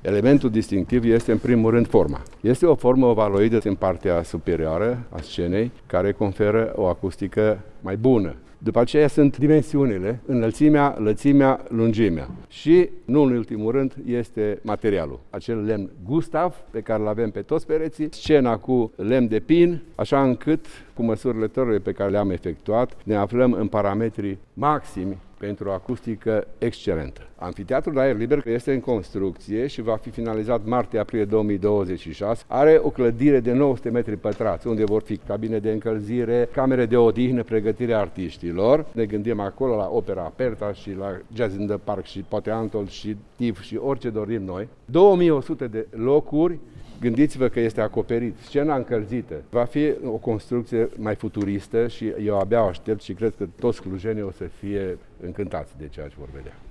Elementul distinctiv este în primul rând forma. Este o formă ovaloidă în partea superioară a scenei, care conferă o acustică mai bună. După aceea sunt dimensiunile, înălțimea, lățimea, lungimea. Și, nu în ultimul rând, este materialul. Acel lemn Gustav, pe care îl avem pe toți pereții, scena cu lemn de pin, așa încât, cu măsurile tărului pe care le-am efectuat, ne aflăm în parametrii maximi pentru o acustică excelentă. Amfiteatrul de aer liber este în construcție și va fi finalizat martie-aprilie 2026. Are o clădire de 900 metri pătrați, unde vor fi cabine de încălzire, camere de odihnă, pregătirea artiștilor. Ne gândim acolo la Opera Aperta și la Jazz in the Park și poate Antol și TIF și orice dorim noi. 2100 de locuri. Gândiți-vă că este acoperit, scena încălzită. Va fi o construcție mai futuristă și eu abia o aștept și cred că toți clujenii o să fie încântați de ceea ce vor vedea.